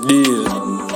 deal.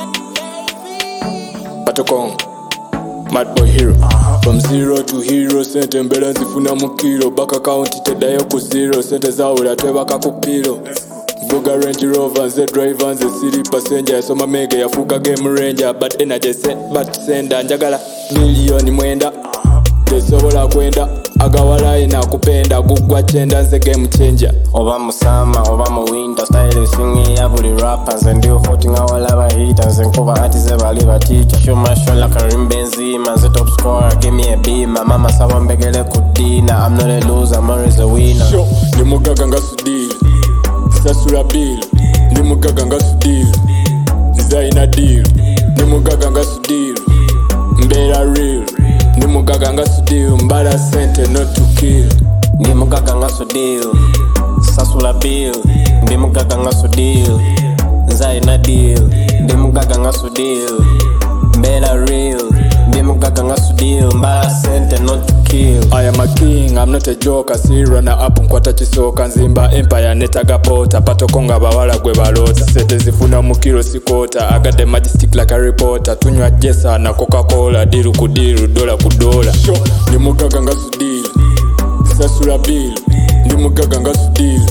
Patokong, Mad Boy Hero. From zero to hero, sente mbele nzifuna mukiro. Back account tedayo ku zero, sente zaula twebaka ku pilo. Vuga Range Rover, nze driver, nze city passenger. Yasoma mega yafuka game ranger, but energy set, but sender. Njagala milioni mwenda, tesobola kwenda. Agawala ina kupenda, gugwa chenda, nze game changer. Oba musama, oba mu winter, style swingi ya buli rappers. And do hotting our lava heaters. And cover artists bali batita. Show my show like a rim Benzema. Nze top scorer, give me a beam. My mama sawa mbegele kudina. I'm not a loser, I'm always a winner. Show, ni mugaga nga sudil. Sasura bill, ni mugaga nga sudil. Zaina deal, ni mugaga nga sudil. Mbera real, ni mugaga nga sudil. Mbala sente not to kill. Ndi mugaga nga sudil, sasula bill. Ndi mugaga nga sudil, zaina deal. Ndi mugaga nga sudil, mbela real. Ndi mugaga nga sudil, mbala sente not to kill. I am a king, I'm not a joker. See runner up nkwata chisoka. Nzimba empire netaga pota. Patokonga bawala gwe balota. Sete zifuna mukiro sikota. I got the majestic like a reporter. Tunywa jesa na Coca-Cola. Diru kudiru, dola kudola. Show, ni mugaga nga sudil. Sasura bill, ni mugaga nga sudil.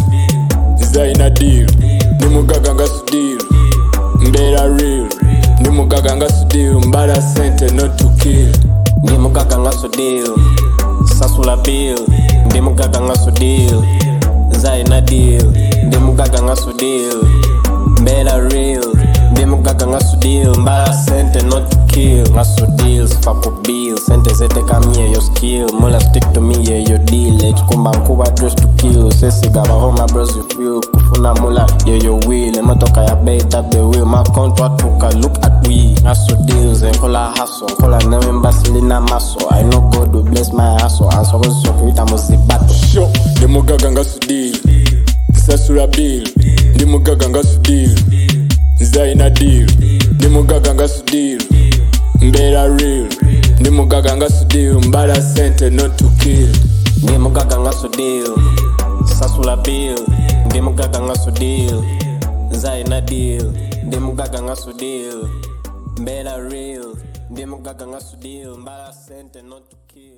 Zaina deal, ni mugaga nga sudil. Mbera real, ni mugaga nga sudil. Mbala sente not to kill. Ndi mugaga nga sudil, sasula bill. Ndi mugaga nga sudil, zaina deal. Ndi mugaga nga sudil, mbela real. Ndi mugaga nga sudil, mbala sente not to kill. Nga sudil, sifaku bill. Sente zete kamye yo skill. Mula stick to me yeah yo deal. Kumba nkuba dress to kill. Sesi gaba home my bros you feel. Kufuna mula yeah yo will. Emotoka ya bait up the wheel. My contract tuka look at we. Nga sudil zenkola hustle. Kola nememba silina maso. I know God will bless my hustle. Ansoko zisokita muzibato. Show, ni mugaga nga sudil. Sasura bill, ni mugaga nga sudil. Zaina deal, ni mugaga nga sudil. Mbera real, ni mugaga nga sudil. Mbala sente not to kill. Ndi mugaga nga sudil, sasula bill. Ndi mugaga nga sudil, zaina deal. Ndi mugaga nga sudil, mbela real. Ndi mugaga nga sudil, mbala sente not to kill.